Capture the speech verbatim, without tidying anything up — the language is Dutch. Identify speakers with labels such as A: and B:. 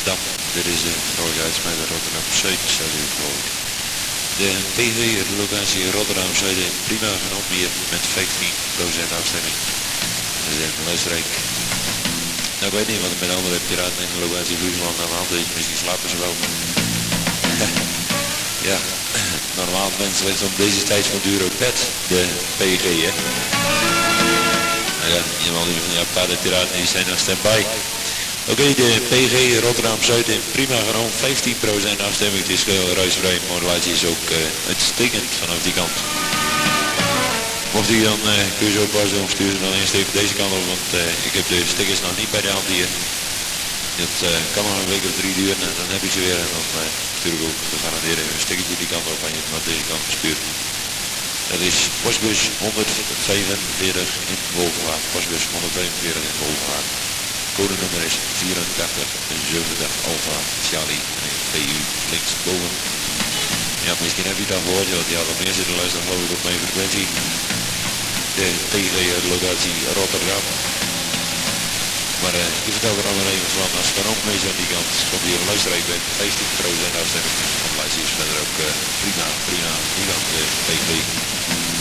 A: Rotterdam. Dit is de vrolijke uitsmijter Rotterdam Zuid, staat u voor. De P G locatie Rotterdam Zuid prima genomen hier met vijftien procent afstemming. Dat is even luisterrijk. Nou, ik weet niet wat er met andere piraten in de locatie Friesland aan de hand is. Misschien slapen ze wel. Ja, normaal mensen weten om deze tijd van duur ook pet, de P G, hè. Nou ja, iemand die van die aparte piraten die zijn nog stand-by. Oké, okay, de P G Rotterdam Zuid in prima genomen, vijftien procent afstemming. Het is heel ruisvrij, modulatie is ook uh, uitstekend vanaf die kant. Mocht u dan, uh, kun je zo oppassen of stuur ze dan eerst even deze kant op, want uh, ik heb de stickers nog niet bij de hand hier. Dat uh, kan nog een week of drie duren en dan heb ik ze weer en dan uh, natuurlijk ook gegarandeerd even een stickertje die kant op en je het naar deze kant gestuurd. Dat is postbus honderdvijfenveertig in Wolverhaar, postbus honderdvijfenveertig in Wolverhaar. Codenummer is vierentachtig zeventig Alpha Charlie P U linksboven. Ja, misschien heb je dat gehoord, want die hadden meer zitten luisteren geloof ik op mijn frequentie. De P G locatie Rotterdam. Maar uh, ik vertel er allemaal even van, als ik er ook mee aan die kant, komt hier een luisteraar bij vijftien procent afstemming. De modulatie is verder ook uh, prima, prima, die kant de P G.